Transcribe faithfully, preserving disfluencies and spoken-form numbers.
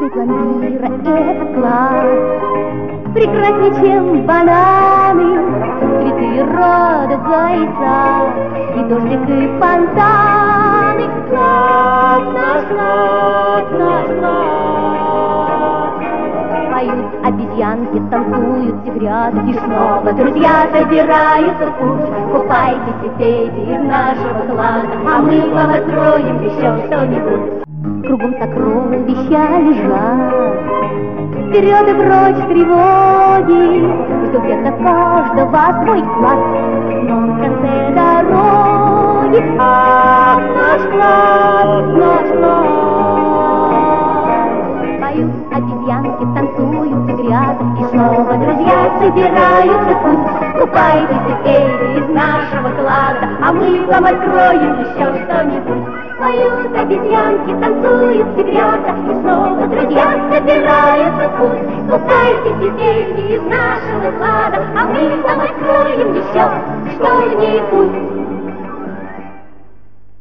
Ты пломбира — это класс, прекраснее, чем бананы, цветы розового яйца, и дождик, и фонтаны. Класс, наш класс, наш класс. Поют обезьянки, танцуют тигрята, и снова друзья собираются в путь. Купайтесь и пейте из нашего класса, а мы вам откроем еще что-нибудь. Кругом сокровища лежат, вперед и прочь тревоги, что где-то каждого свой класс, но в конце дороги. Ах, наш класс, наш класс. Поют обезьянки, танцуют тигрята, и снова друзья собираются в путь. Купайтесь и пейте из нашего класса, а мы вам откроем еще что-нибудь. Поют обезьянки, танцуют тигрята, и снова друзья собираются в путь. Купайтесь и пейте из нашего клада, а мы вам откроем еще что-нибудь.